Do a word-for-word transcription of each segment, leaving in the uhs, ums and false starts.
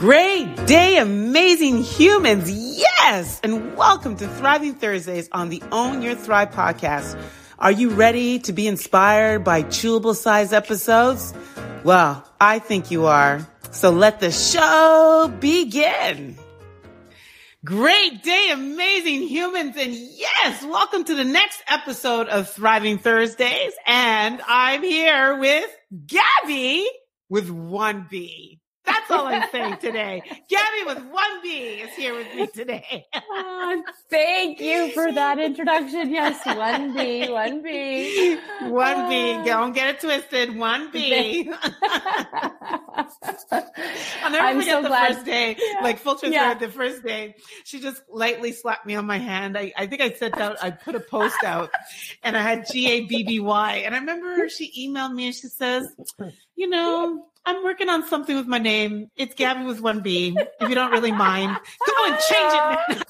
Great day, amazing humans. Yes. And welcome to Thriving Thursdays on the Own Your Thrive podcast. Are you ready to be inspired by chewable size episodes? Well, I think you are. So let the show begin. Great day, amazing humans. And yes, welcome to the next episode of Thriving Thursdays. And I'm here with Gabby with one B. That's all I'm saying today. Gabby with one B is here with me today. Oh, thank you for that introduction. Yes, one B, one B. one B. Don't get it twisted. one B. I'll never I'm forget so the glad. first day, Yeah. like full transparent, Yeah. the first day, she just lightly slapped me on my hand. I, I think I sent out, I put a post out and I had G A B B Y. And I remember she emailed me and she says, you know, I'm working on something with my name. It's Gabby with one B. If you don't really mind, come on, change it.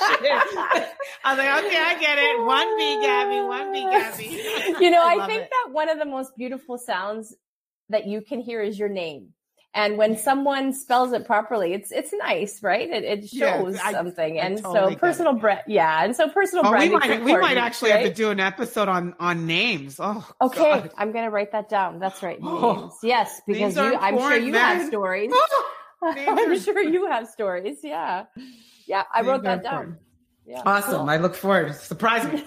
I was like, okay, I get it. one B, Gabby. one B, Gabby. You know, I I, love think it. that one of the most beautiful sounds that you can hear is your name. And when someone spells it properly, it's it's nice, right? It, it shows Yes, I- something. I And totally so get personal brand, yeah. And so personal Oh, we branding. might, for we might Courtney, actually right? have to do an episode on, on names. Oh, Okay, God. I'm going to write that down. That's right. Oh, Names. Yes, because names are you, I'm sure important, you man. have stories. Names I'm are- sure you have stories. Yeah. Yeah, I Names wrote are that down. important. Yeah. Awesome. Cool. I look forward. Surprise me.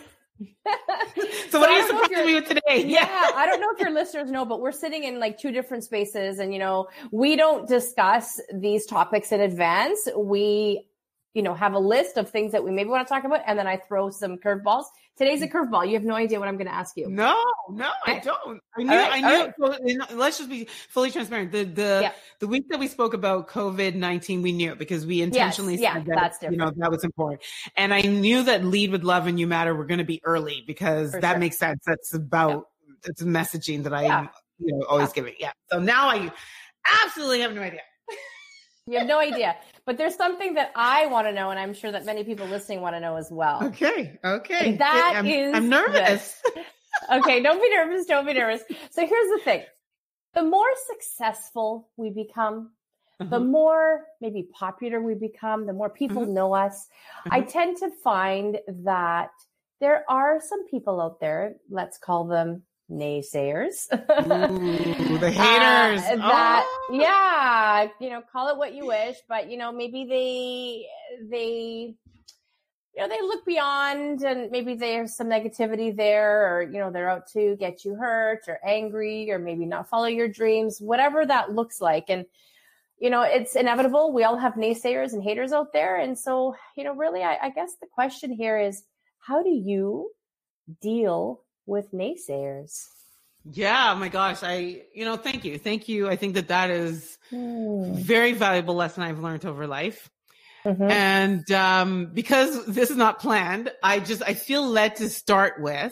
So, So what I are you don't know if surprising me you're- with today? Yeah, I don't know if your listeners know, but we're sitting in like two different spaces, and you know, we don't discuss these topics in advance. We, you know, have a list of things that we maybe want to talk about, and then I throw some curveballs. Today's a curveball. You have no idea what I'm going to ask you. No, no, I don't. I knew, All right, I all knew. Well, you know, let's just be fully transparent. The the Yeah. the week that we spoke about COVID nineteen, we knew because we intentionally yeah, said that that's you know different. that was important, and I knew that Lead with Love and You Matter were going to be early because For that sure. makes sense. That's about it's messaging that I'm Yeah. you know always Yeah. giving. Yeah. So now I absolutely have no idea. You have no idea, but there's something that I want to know, and I'm sure that many people listening want to know as well. Okay. Okay. And that I'm, is I'm nervous. Okay, don't be nervous. Don't be nervous. So here's the thing. The more successful we become, the Uh-huh. more maybe popular we become, the more people Mhm. know us. I Mhm. tend to find that there are some people out there, let's call them naysayers. Ooh, the Uh, haters. that Oh. yeah, you know, call it what you wish, but you know, maybe they they you know, they look beyond, and maybe there's some negativity there, or you know, they're out to get you hurt or angry, or maybe not follow your dreams, whatever that looks like. And you know, it's inevitable. We all have naysayers and haters out there, and so you know, really, I, I guess the question here is, how do you deal with naysayers? Yeah, my gosh. I, you know, thank you. Thank you. I think that that is Hmm. very valuable lesson I've learned over life. Mhm. And um, because this is not planned, I just, I feel led to start with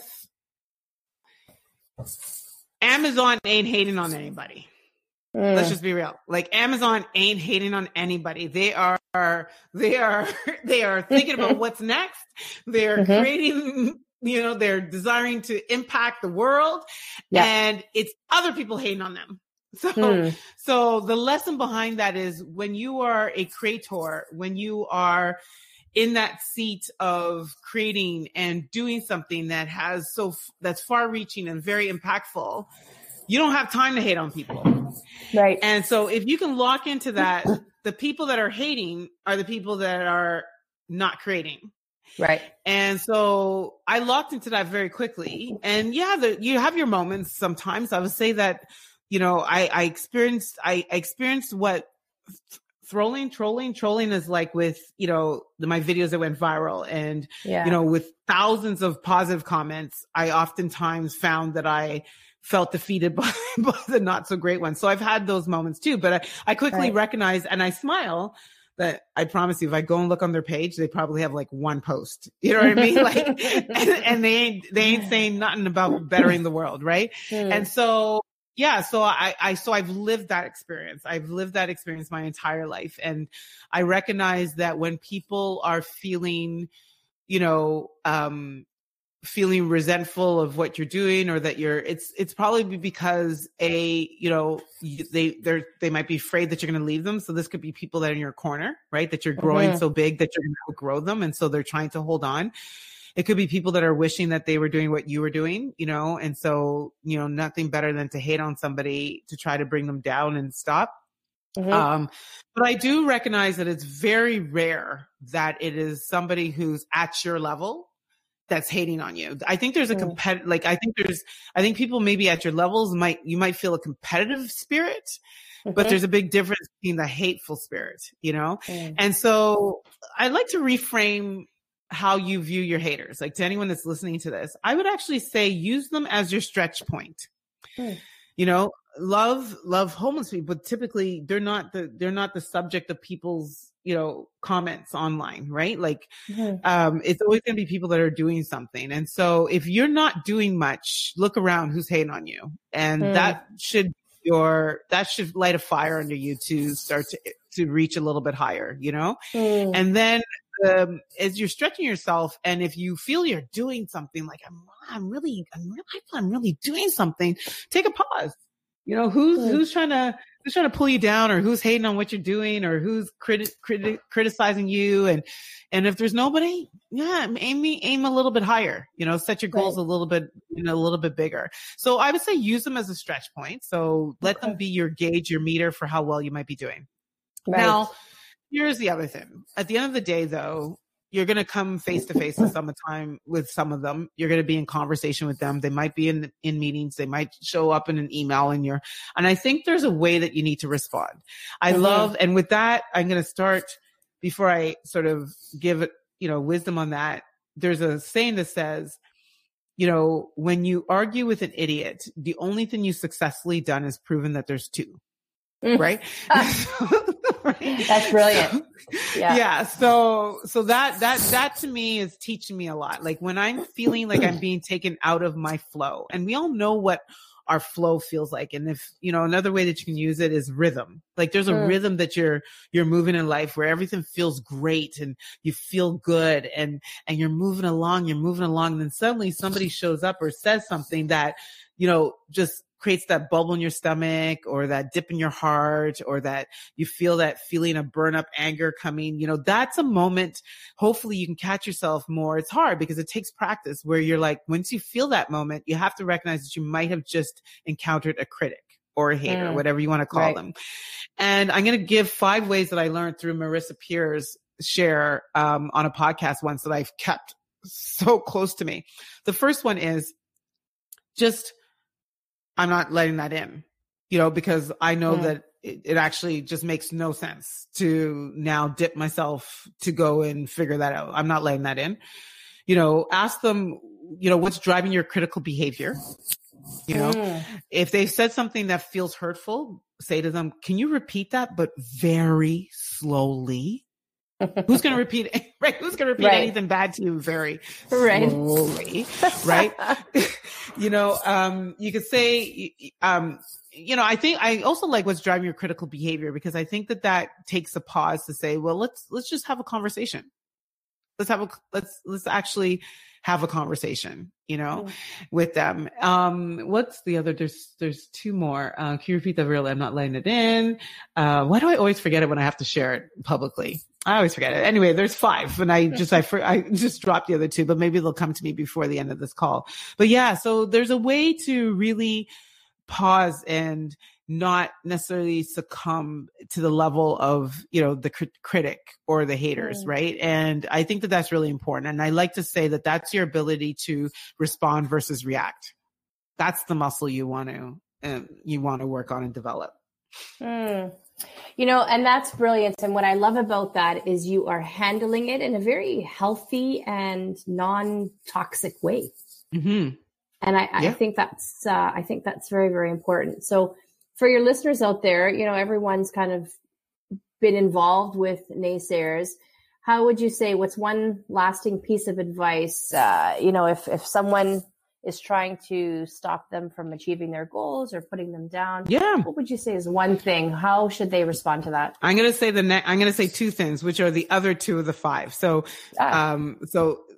Amazon ain't hating on anybody. Mm. Let's just be real. Like Amazon ain't hating on anybody. They are, they are, they are thinking about what's next. They're Mhm. creating, you know, they're desiring to impact the world, Yeah. and it's other people hating on them. So, Hmm. so the lesson behind that is when you are a creator, when you are in that seat of creating and doing something that has so that's far reaching and very impactful, you don't have time to hate on people. Right. And so if you can lock into that, the people that are hating are the people that are not creating. Right. And so I locked into that very quickly. And yeah, the, you have your moments sometimes. I would say that, you know, I, I experienced, I, I experienced what th- trolling, trolling, trolling is like with, you know, the, my videos that went viral and, Yeah. you know, with thousands of positive comments, I oftentimes found that I felt defeated by, by the not so great ones. So I've had those moments too, but I, I quickly Right. recognize and I smile that I promise you, if I go and look on their page, they probably have like one post. You know what I mean? Like, and, and they ain't, they ain't saying nothing about bettering the world. Right. Hmm. And so, yeah, so I, I, so I've lived that experience. I've lived that experience my entire life. And I recognize that when people are feeling, you know, um, feeling resentful of what you're doing, or that you're, it's, it's probably because a, you know, they, they're, they might be afraid that you're going to leave them. So this could be people that are in your corner, right? That you're growing mm-hmm. so big that you're going to outgrow them. And so they're trying to hold on. It could be people that are wishing that they were doing what you were doing, you know? And so, you know, nothing better than to hate on somebody to try to bring them down and stop. Mm-hmm. Um, but I do recognize that it's very rare that it is somebody who's at your level that's hating on you. I think there's a competitive, like, I think there's, I think people maybe at your levels might, you might feel a competitive spirit, mm-hmm. but there's a big difference between the hateful spirit, you know? Mm. And so I like to reframe how you view your haters. Like, to anyone that's listening to this, I would actually say use them as your stretch point. Mm. You know, love, love homeless people, but typically they're not the, they're not the subject of people's, you know, comments online, right? Like, mm-hmm. um, it's always going to be people that are doing something. And so if you're not doing much, look around who's hating on you. And mm. that should, your, that should light a fire under you to start to, to reach a little bit higher, you know? Mm. And then, um, as you're stretching yourself, and if you feel you're doing something, like, I'm, I'm really, I'm really, I feel I'm really doing something, take a pause. You know, who's, mm. who's trying to, who's trying to pull you down, or who's hating on what you're doing, or who's criti- criti- criticizing you. And, and if there's nobody, yeah, aim, aim a little bit higher, you know, set your goals right. a little bit, you know, a little bit bigger. So I would say use them as a stretch point. So let okay. them be your gauge, your meter for how well you might be doing. Right. Now, here's the other thing. At the end of the day, though, you're going to come face to face with some of the time with some of them. You're going to be in conversation with them. They might be in, in meetings. They might show up in an email in your, and I think there's a way that you need to respond. I mm-hmm. love, and with that, I'm going to start before I sort of give it, you know, wisdom on that. There's a saying that says, you know, when you argue with an idiot, the only thing you successfully done is proven that there's two. Mm. Right? Right? That's brilliant. Yeah. Yeah. So, so that, that, that to me is teaching me a lot. Like, when I'm feeling like I'm being taken out of my flow, and we all know what our flow feels like. And if, you know, another way that you can use it is rhythm. Like, there's a mm. rhythm that you're, you're moving in life where everything feels great and you feel good, and, and you're moving along, you're moving along. And then suddenly somebody shows up or says something that, you know, just creates that bubble in your stomach, or that dip in your heart, or that you feel that feeling of burn up anger coming. You know, that's a moment. Hopefully you can catch yourself more. It's hard because it takes practice, where you're like, once you feel that moment, you have to recognize that you might have just encountered a critic or a hater, mm. whatever you want to call right. them. And I'm going to give five ways that I learned through Marissa Peer's share um, on a podcast once that I've kept so close to me. The first one is just, I'm not letting that in, you know, because I know mm. that it, it actually just makes no sense to now dip myself to go and figure that out. I'm not letting that in. You know, ask them, you know, what's driving your critical behavior? You know, mm. if they've said something that feels hurtful, say to them, can you repeat that, but very slowly? Who's going to repeat it? Right? Who's going to repeat right. anything bad to you very right. slowly? Right? You know, um, you could say, um, you know, I think I also like what's driving your critical behavior, because I think that that takes a pause to say, well, let's, let's just have a conversation. Let's have a, let's, let's actually have a conversation, you know, mm. with them. Um, what's the other, there's, there's two more. Uh, can you repeat that really? I'm not letting it in. Uh, why do I always forget it when I have to share it publicly? I always forget it. Anyway, there's five, and I just, I, I just dropped the other two, but maybe they'll come to me before the end of this call. But yeah, so there's a way to really pause and not necessarily succumb to the level of, you know, the crit- critic or the haters. Mm. Right. And I think that that's really important. And I like to say that that's your ability to respond versus react. That's the muscle you want to, um, you want to work on and develop. Mm. You know, and that's brilliant. And what I love about that is you are handling it in a very healthy and non-toxic way. Mm-hmm. And I, yeah. I think that's, uh, I think that's very, very important. So for your listeners out there, you know, everyone's kind of been involved with naysayers. How would you say, what's one lasting piece of advice, uh, you know, if, if someone is trying to stop them from achieving their goals or putting them down? Yeah. What would you say is one thing? How should they respond to that? I'm going to say the ne- I'm going to say two things, which are the other two of the five. So, ah. um, so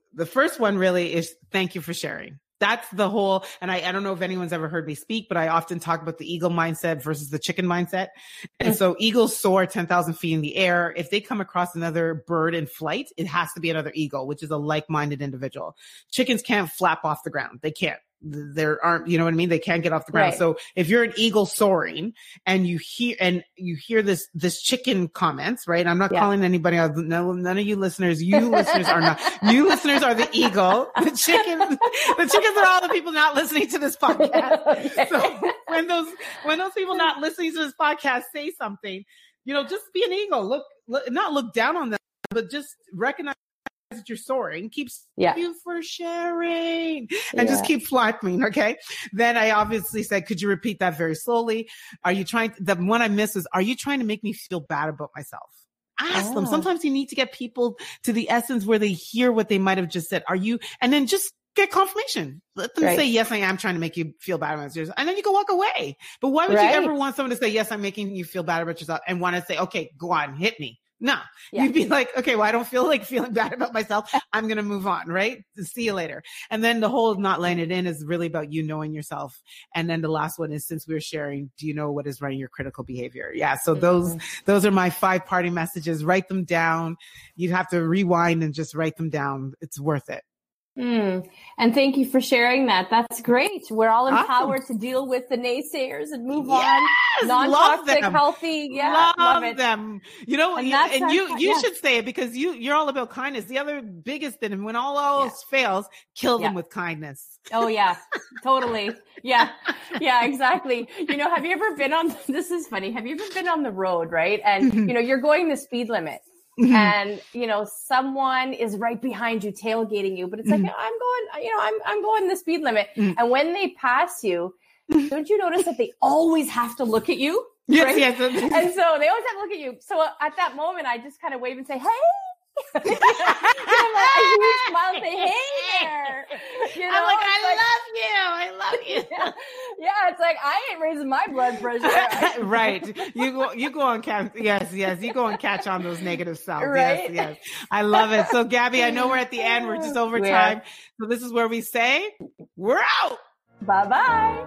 the first one really is thank you for sharing. That's the whole, and I, I don't know if anyone's ever heard me speak, but I often talk about the eagle mindset versus the chicken mindset. And so eagles soar ten thousand feet in the air. If they come across another bird in flight, it has to be another eagle, which is a like-minded individual. Chickens can't flap off the ground. They can't. There aren't, you know what I mean? They can't get off the ground. Right. So if you're an eagle soaring and you hear, and you hear this, this chicken comments, right? I'm not yeah. calling anybody out. No, none of you listeners, you listeners are not, you listeners are the eagle. The chicken, the chickens are all the people not listening to this podcast. Okay. So when those, when those people not listening to this podcast say something, you know, just be an eagle. Look, look not look down on them, but just recognize that you're soaring. Keep yeah. you for sharing and yeah. just keep flapping. Okay. Then I obviously said, could you repeat that very slowly? Are you trying, the one I missed is, are you trying to make me feel bad about myself? Ask oh. them. Sometimes you need to get people to the essence where they hear what they might have just said. Are you, and then just get confirmation. Let them right. say, yes, I am trying to make you feel bad about yourself. And then you can walk away. But why would right. you ever want someone to say, yes, I'm making you feel bad about yourself, and want to say, okay, go on, hit me? No, yeah. You'd be like, okay, well, I don't feel like feeling bad about myself. I'm going to move on, right? See you later. And then the whole not letting it in is really about you knowing yourself. And then the last one is, since we're sharing, do you know what is running your critical behavior? Yeah. So mm-hmm. those, those are my five party messages. Write them down. You'd have to rewind and just write them down. It's worth it. Mm. And thank you for sharing that. That's great. We're all empowered awesome. to deal with the naysayers and move yes, on. Non-toxic, healthy. Yeah, love, love it. them. You know, and, and our, you you yeah. should say it, because you you're all about kindness. The other biggest thing, when all else yeah. fails, kill them yeah. with kindness. Oh yeah, totally. Yeah, yeah, exactly. You know, have you ever been on? This is funny. Have you ever been on the road, right? And you know, you're going the speed limit. Mm-hmm. And, you know, someone is right behind you, tailgating you, but it's like, mm-hmm. I'm going, you know, I'm, I'm going the speed limit. Mm-hmm. And when they pass you, don't you notice that they always have to look at you? Yes, right? yes. And so they always have to look at you. So at that moment, I just kind of wave and say, hey. you know, like, I huge smile and say, hey there. You know, I'm like, I like, love you. I love you. Yeah. yeah, it's like, I ain't raising my blood pressure. Right. You go, you go on catch. Yes, yes. You go and catch on those negative sounds. Right? Yes, yes. I love it. So Gabby, I know we're at the end. We're just over yeah. time. So this is where we say, we're out. Bye-bye.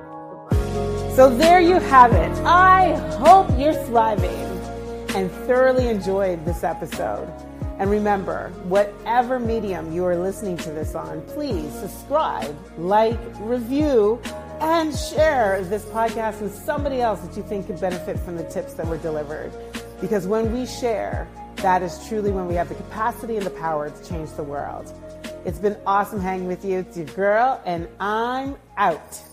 So there you have it. I hope you're thriving and thoroughly enjoyed this episode. And remember, whatever medium you are listening to this on, please subscribe, like, review, and share this podcast with somebody else that you think could benefit from the tips that were delivered. Because when we share, that is truly when we have the capacity and the power to change the world. It's been awesome hanging with you. It's your girl, and I'm out.